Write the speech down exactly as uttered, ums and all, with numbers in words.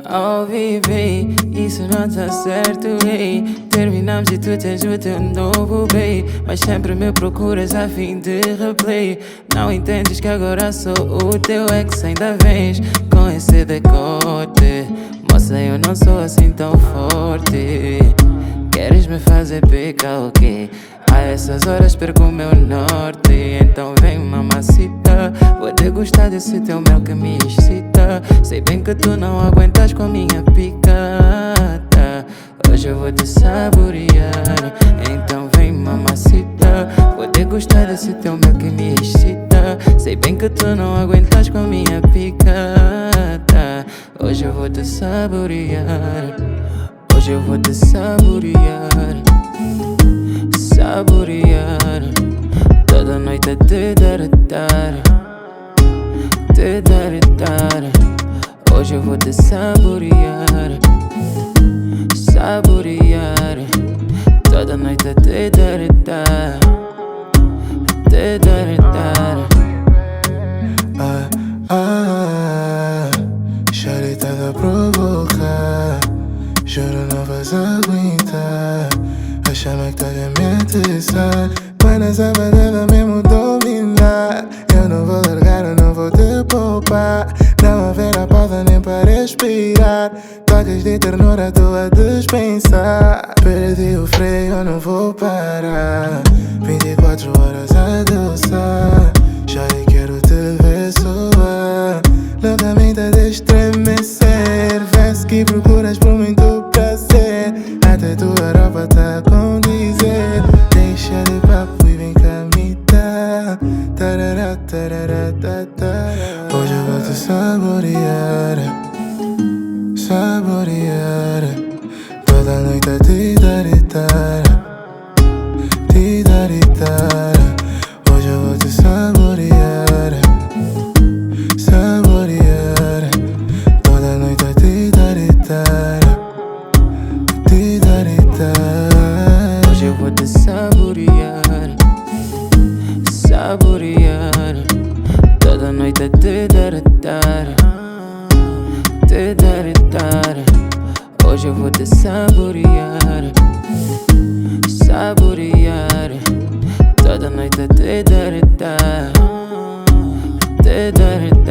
ao viver, isso não tá certo, ei. Terminamos e tu tens o teu novo bem, mas sempre me procuras a fim de replay. Não entendes que agora sou o teu ex, ainda vens com esse decote. Moça, eu não sou assim tão forte. Queres me fazer pica o quê? A essas horas perco o meu norte. Então vem mamacita, vou degustar desse teu mel que me excita. Sei bem que tu não aguentas com a minha picada. Hoje eu vou te saborear. Então vem mamacita, vou degustar desse teu mel que me excita. Sei bem que tu não aguentas com a minha picada. Hoje eu vou te saborear. Hoje eu vou te saborear. Saborear. Toda noite a te dar e dar. Te dar e dar. Hoje eu vou te saborear. Saborear. Toda noite a te dar e dar. Te dar e dar. Ah, ah, charitada provocar. Juro não vais aguentar. A chama que tá de me atiçar. Mas na sabadela mesmo dominar. Eu não vou largar, eu não vou te poupar. Não haverá pausa nem para respirar. Tocas de ternura, tô a dispensar. Perdi o freio, eu não vou parar. Vinte e quatro horas a dançar. Já quero te ver soar. Loucamente a de estremecer. Verso que procuras por muito prazer. Até tua roupa tá a condizer. Deixa de papo e vem cá me dar. Tarará, tarará, tarará. Hoje eu vou te saborear. Saborear. Toda noite a te dar e dar. Te dar e dar. Hoje eu vou te saborear. Saborear. Toda noite a te dar e dar. Te dar e dar. Hoje eu vou te saborear. Saborear. Toda noite a te dar e dar. Te dar e dar. Hoje eu vou te saborear. Saborear. Toda noite a te dar e dar. Te dar e dar.